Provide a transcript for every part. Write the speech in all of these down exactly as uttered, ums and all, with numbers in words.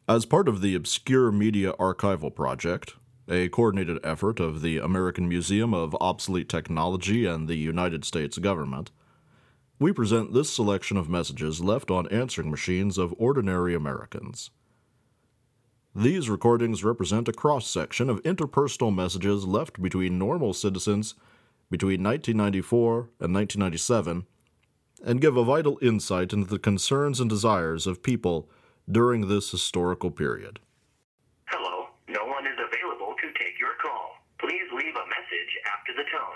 As part of the Obscure Media Archival Project, a coordinated effort of the American Museum of Obsolete Technology and the United States government, we present this selection of messages left on answering machines of ordinary Americans. These recordings represent a cross-section of interpersonal messages left between normal citizens between nineteen ninety-four and nineteen ninety-seven, and give a vital insight into the concerns and desires of people during this historical period. Hello, no one is available to take your call. Please leave a message after the tone.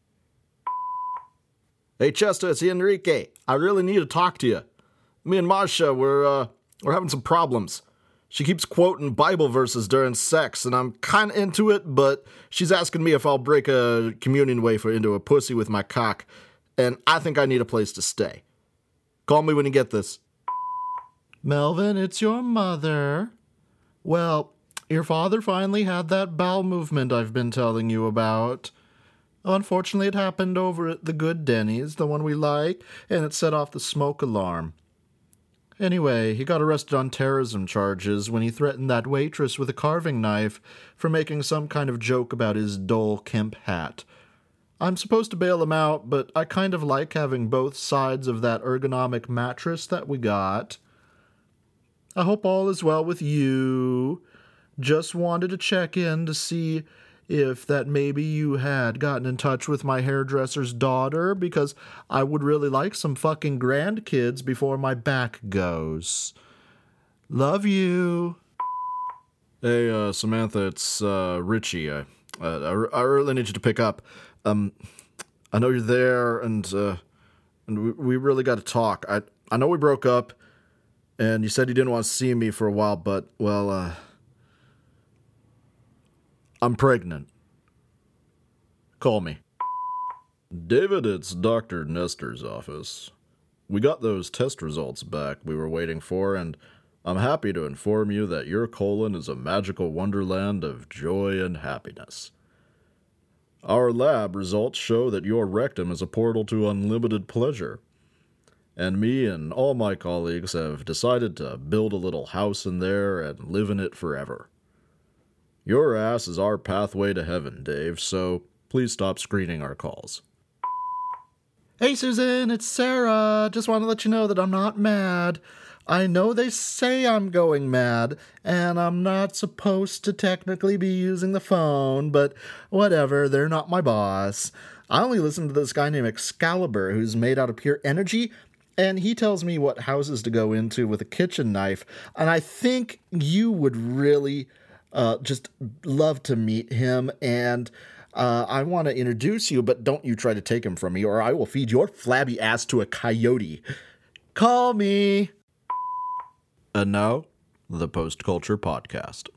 Hey Chester, it's Enrique. I really need to talk to you. Me and Marcia, we're, uh, we're having some problems. She keeps quoting Bible verses during sex, and I'm kinda into it, but she's asking me if I'll break a communion wafer into a pussy with my cock, and I think I need a place to stay. Call me when you get this. Melvin, it's your mother. Well, your father finally had that bowel movement I've been telling you about. Unfortunately, it happened over at the Good Denny's, the one we like, and it set off the smoke alarm. Anyway, he got arrested on terrorism charges when he threatened that waitress with a carving knife for making some kind of joke about his Dole Kemp hat. I'm supposed to bail him out, but I kind of like having both sides of that ergonomic mattress that we got. I hope all is well with you. Just wanted to check in to see if that maybe you had gotten in touch with my hairdresser's daughter, because I would really like some fucking grandkids before my back goes. Love you. Hey, uh, Samantha, it's, uh, Richie. I, uh, I, I really need you to pick up. Um, I know you're there, and, uh, and we, we really got to talk. I, I know we broke up, and you said you didn't want to see me for a while, but, well, uh... I'm pregnant. Call me. David, it's Doctor Nestor's office. We got those test results back we were waiting for, and I'm happy to inform you that your colon is a magical wonderland of joy and happiness. Our lab results show that your rectum is a portal to unlimited pleasure, and me and all my colleagues have decided to build a little house in there and live in it forever. Your ass is our pathway to heaven, Dave, so please stop screening our calls. Hey, Susan, it's Sarah. Just want to let you know that I'm not mad. I know they say I'm going mad, and I'm not supposed to technically be using the phone, but whatever, they're not my boss. I only listen to this guy named Excalibur, who's made out of pure energy, and he tells me what houses to go into with a kitchen knife, and I think you would really... Uh, just love to meet him, and uh, I want to introduce you, but don't you try to take him from me, or I will feed your flabby ass to a coyote. Call me. And now, the Post Culture Podcast.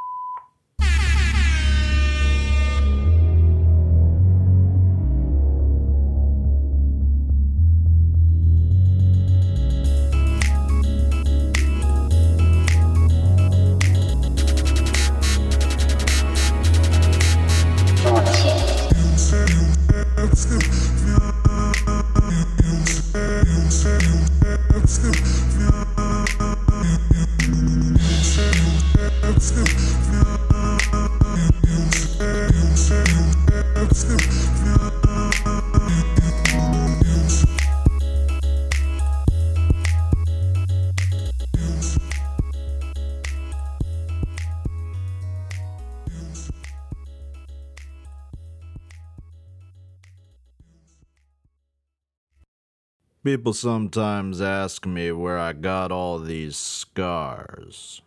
People sometimes ask me where I got all these scars.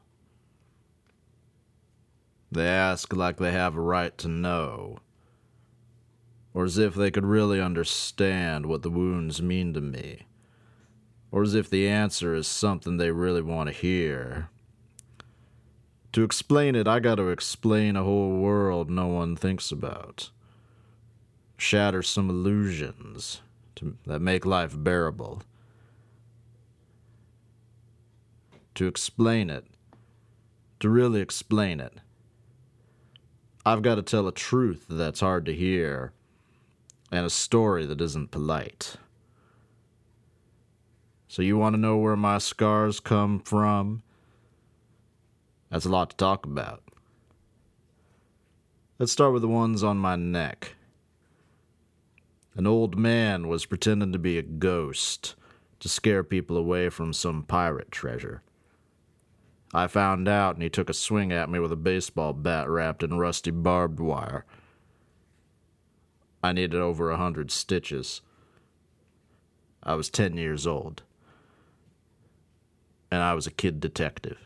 They ask like they have a right to know, or as if they could really understand what the wounds mean to me, or as if the answer is something they really want to hear. To explain it, I gotta explain a whole world no one thinks about. Shatter some illusions to, that make life bearable. To explain it, to really explain it, I've got to tell a truth that's hard to hear, and a story that isn't polite. So you want to know where my scars come from? That's a lot to talk about. Let's start with the ones on my neck. An old man was pretending to be a ghost to scare people away from some pirate treasure. I found out, and he took a swing at me with a baseball bat wrapped in rusty barbed wire. I needed over a hundred stitches. I was ten years old. And I was a kid detective.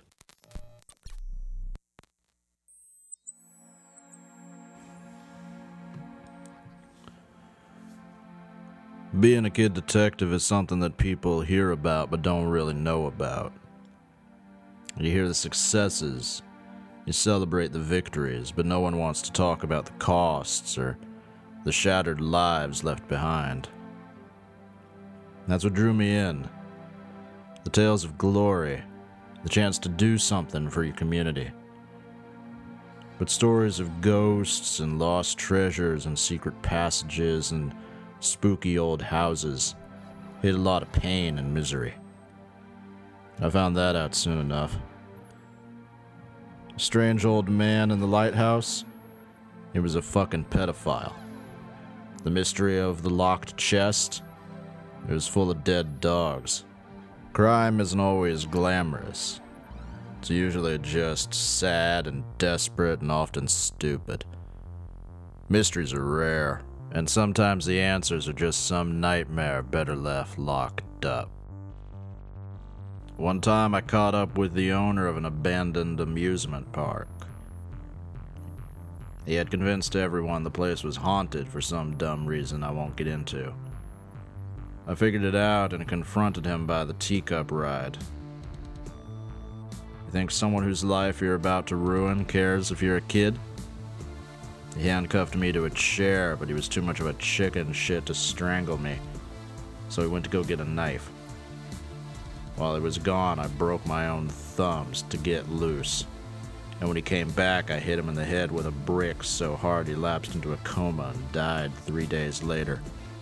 Being a kid detective is something that people hear about but don't really know about. You hear the successes, you celebrate the victories, but no one wants to talk about the costs or the shattered lives left behind. That's what drew me in. The tales of glory, the chance to do something for your community. But stories of ghosts and lost treasures and secret passages and spooky old houses hid a lot of pain and misery. I found that out soon enough. A strange old man in the lighthouse, he was a fucking pedophile. The mystery of the locked chest, it was full of dead dogs. Crime isn't always glamorous. It's usually just sad and desperate and often stupid. Mysteries are rare, and sometimes the answers are just some nightmare better left locked up. One time I caught up with the owner of an abandoned amusement park. He had convinced everyone the place was haunted for some dumb reason I won't get into. I figured it out and confronted him by the teacup ride. You think someone whose life you're about to ruin cares if you're a kid? He handcuffed me to a chair, but he was too much of a chicken shit to strangle me, so he went to go get a knife. While he was gone, I broke my own thumbs to get loose, and when he came back, I hit him in the head with a brick so hard he lapsed into a coma and died three days later.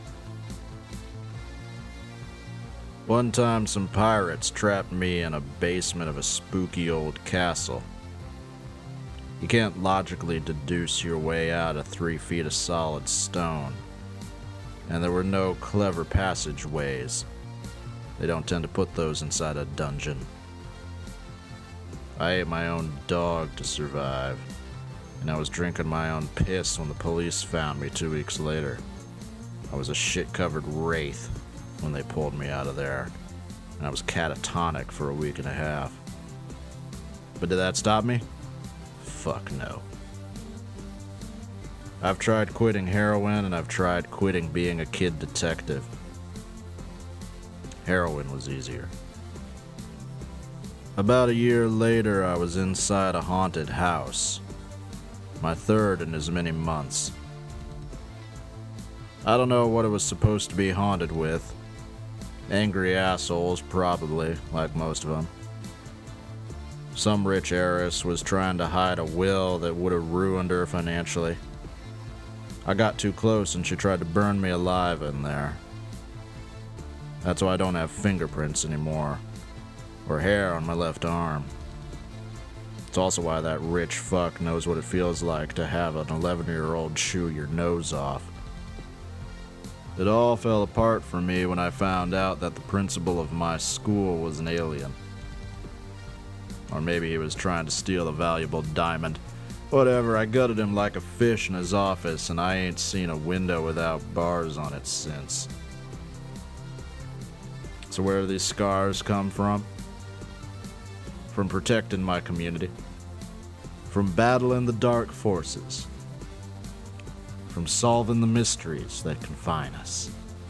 One time, some pirates trapped me in a basement of a spooky old castle. You can't logically deduce your way out of three feet of solid stone. And there were no clever passageways. They don't tend to put those inside a dungeon. I ate my own dog to survive, and I was drinking my own piss when the police found me two weeks later. I was a shit-covered wraith when they pulled me out of there, and I was catatonic for a week and a half. But did that stop me? Fuck no. I've tried quitting heroin, and I've tried quitting being a kid detective. Heroin was easier. About a year later, I was inside a haunted house. My third in as many months. I don't know what it was supposed to be haunted with. Angry assholes, probably, like most of them. Some rich heiress was trying to hide a will that would have ruined her financially. I got too close and she tried to burn me alive in there. That's why I don't have fingerprints anymore, or hair on my left arm. It's also why that rich fuck knows what it feels like to have an eleven-year-old chew your nose off. It all fell apart for me when I found out that the principal of my school was an alien. Or maybe he was trying to steal a valuable diamond. Whatever, I gutted him like a fish in his office, and I ain't seen a window without bars on it since. So where do these scars come from? From protecting my community. From battling the dark forces. From solving the mysteries that confine us.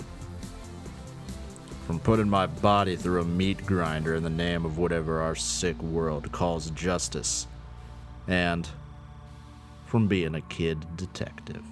From putting my body through a meat grinder in the name of whatever our sick world calls justice. And from being a kid detective.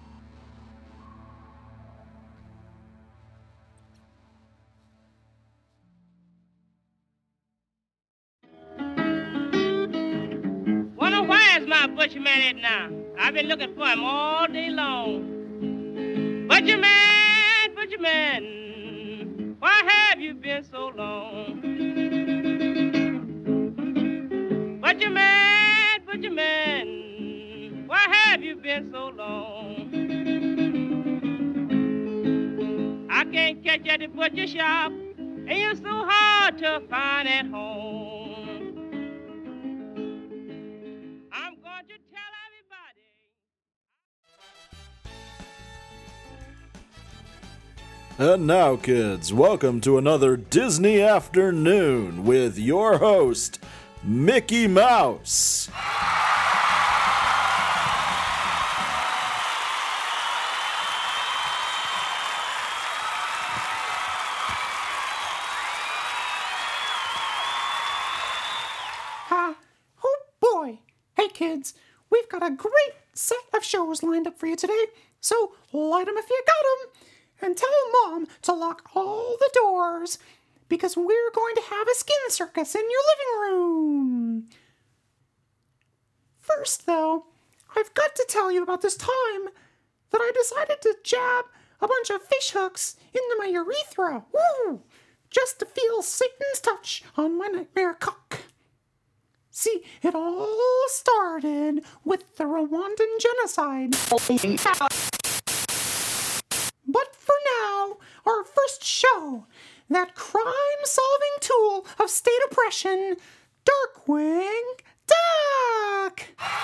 Wonder where is my butcher man at now? I've been looking for him all day long. Butcher man, butcher man, why have you been so long? Butcher Butcher man, butcher man, why have you been so long? I can't catch you at the butcher shop, and you're so hard to find at home. I'm going to tell everybody. And now, kids, welcome to another Disney Afternoon with your host, Mickey Mouse. Uh, oh boy. Hey kids, we've got a great set of shows lined up for you today, so light them if you got them, and tell Mom to lock all the doors, because we're going to have a skin circus in your living room. First, though, I've got to tell you about this time that I decided to jab a bunch of fish hooks into my urethra, woo, just to feel Satan's touch on my nightmare cock. See, it all started with the Rwandan genocide. But for now, our first show, that crime-solving tool of state oppression, Darkwing Duck!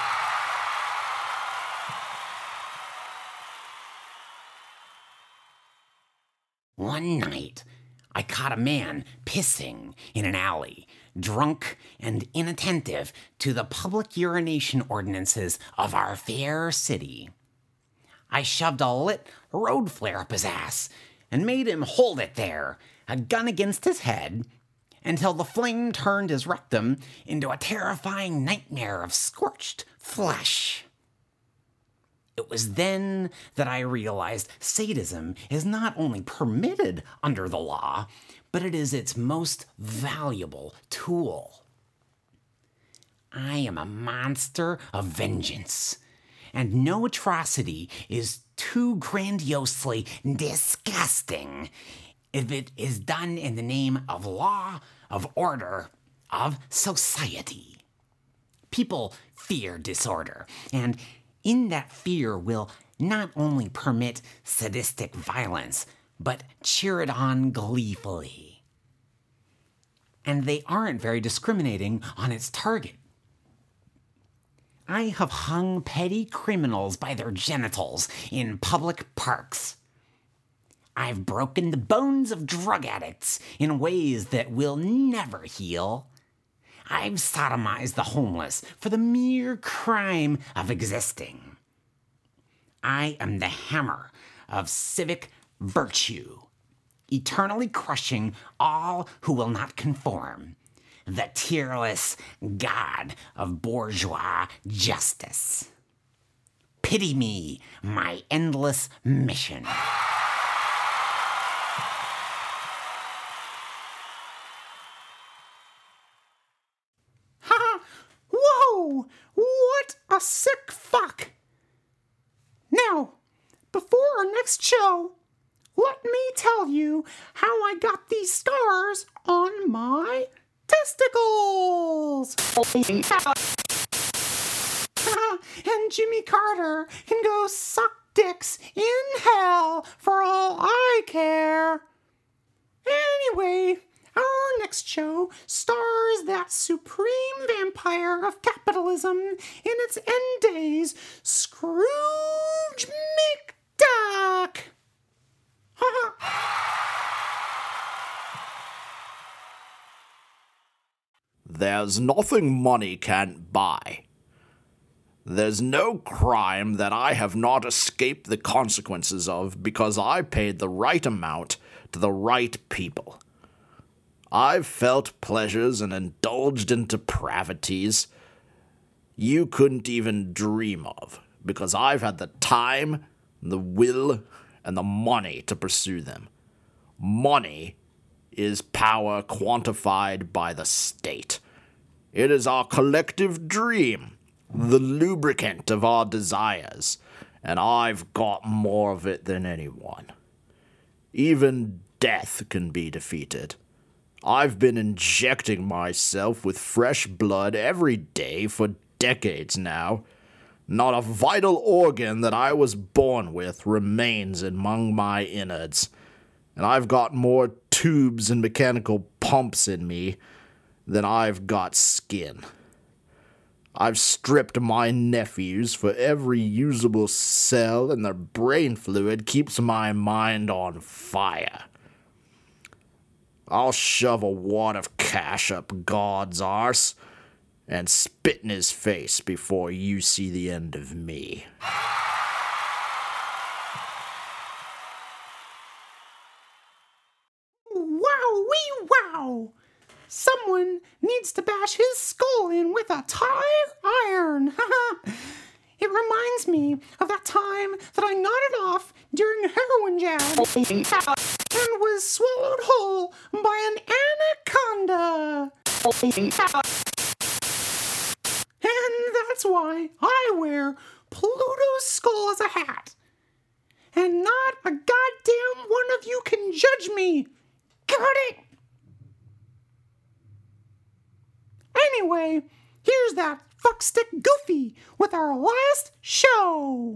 One night, I caught a man pissing in an alley, drunk and inattentive to the public urination ordinances of our fair city. I shoved a lit road flare up his ass and made him hold it there, a gun against his head, until the flame turned his rectum into a terrifying nightmare of scorched flesh. It was then that I realized sadism is not only permitted under the law, but it is its most valuable tool. I am a monster of vengeance, and no atrocity is too grandiosely disgusting if it is done in the name of law, of order, of society. People fear disorder, and in that fear will not only permit sadistic violence, but cheer it on gleefully. And they aren't very discriminating on its target. I have hung petty criminals by their genitals in public parks. I've broken the bones of drug addicts in ways that will never heal. I've sodomized the homeless for the mere crime of existing. I am the hammer of civic virtue, eternally crushing all who will not conform, the tearless god of bourgeois justice. Pity me, my endless mission. Whoa! What a sick fuck! Now, before our next show, let me tell you how I got these scars on my testicles! And Jimmy Carter can go suck dicks in hell for all I care. Anyway, our next show stars that supreme vampire of capitalism in its end days, Scrooge McDuck. There's nothing money can't buy. There's no crime that I have not escaped the consequences of because I paid the right amount to the right people. I've felt pleasures and indulged in depravities you couldn't even dream of, because I've had the time, the will, and the money to pursue them. Money is power quantified by the state. It is our collective dream, the lubricant of our desires, and I've got more of it than anyone. Even death can be defeated. I've been injecting myself with fresh blood every day for decades now. Not a vital organ that I was born with remains among my innards, and I've got more tubes and mechanical pumps in me than I've got skin. I've stripped my nephews for every usable cell, and their brain fluid keeps my mind on fire. I'll shove a wad of cash up God's arse and spit in his face before you see the end of me. Wow, wee wow! Someone needs to bash his skull in with a tire iron. It reminds me of that time that I nodded off during a heroin jab and was swallowed whole by an anaconda. And that's why I wear Pluto's skull as a hat. And not a goddamn one of you can judge me. Got it? Anyway, here's that fuckstick Goofy with our last show.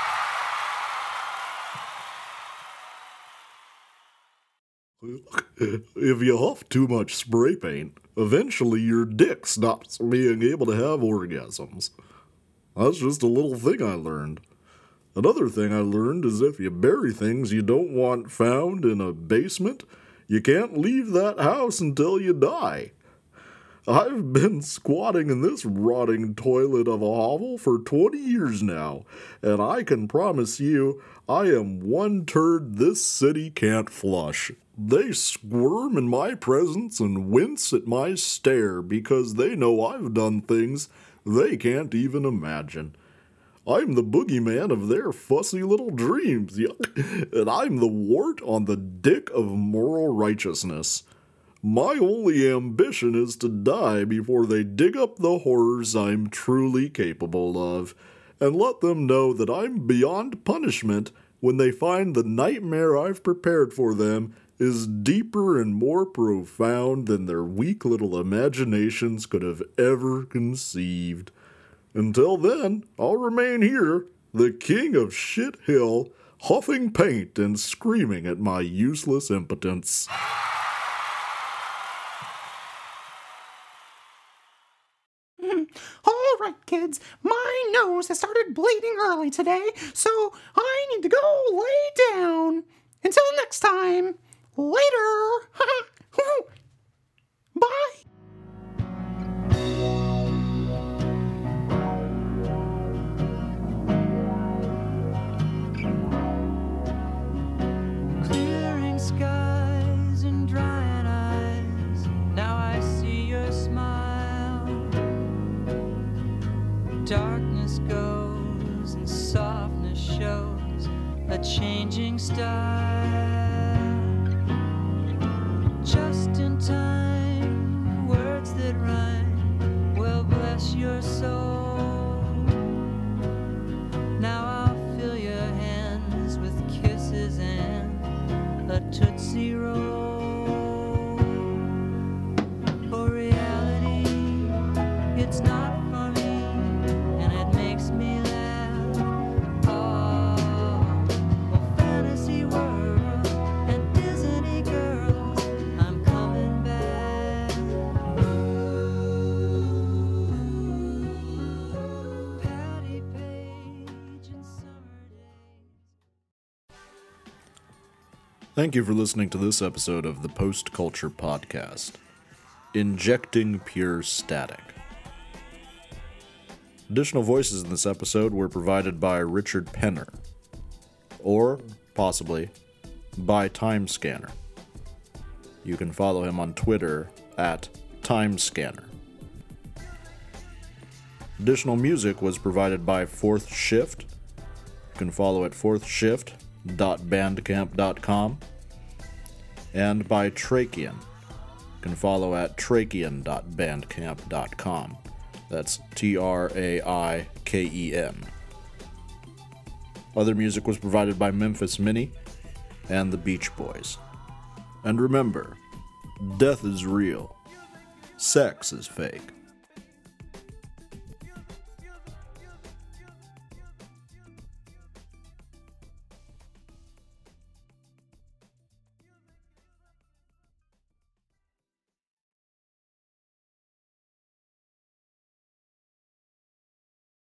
If you huff too much spray paint, eventually your dick stops being able to have orgasms. That's just a little thing I learned. Another thing I learned is if you bury things you don't want found in a basement, you can't leave that house until you die. I've been squatting in this rotting toilet of a hovel for twenty years now, and I can promise you I am one turd this city can't flush. They squirm in my presence and wince at my stare because they know I've done things they can't even imagine. I'm the boogeyman of their fussy little dreams, and I'm the wart on the dick of moral righteousness. My only ambition is to die before they dig up the horrors I'm truly capable of, and let them know that I'm beyond punishment when they find the nightmare I've prepared for them is deeper and more profound than their weak little imaginations could have ever conceived. Until then, I'll remain here, the king of Shit Hill, huffing paint and screaming at my useless impotence. All right, kids, my nose has started bleeding early today, so I need to go lay down. Until next time, later. Bye. Clearing skies and drying eyes. Now I see your smile. Darkness goes and softness shows a changing style. Just in time, words that rhyme will bless your soul. Now I'll fill your hands with kisses and a Tootsie Roll. For reality, it's not for me, and it makes me laugh. Oh, oh fantasy world and Disney girls, I'm coming back. Patty Page and Summer Days. Thank you for listening to this episode of the Post Culture Podcast, Injecting Pure Static. Additional voices in this episode were provided by Richard Penner, or possibly by Timescanner. You can follow him on Twitter at Timescanner. Additional music was provided by Fourth Shift. You can follow at fourth shift dot bandcamp dot com, and by Trachean. You can follow at trachean dot bandcamp dot com. That's T R A I K E N. Other music was provided by Memphis Minnie and the Beach Boys. And remember, Death is real. Sex is fake.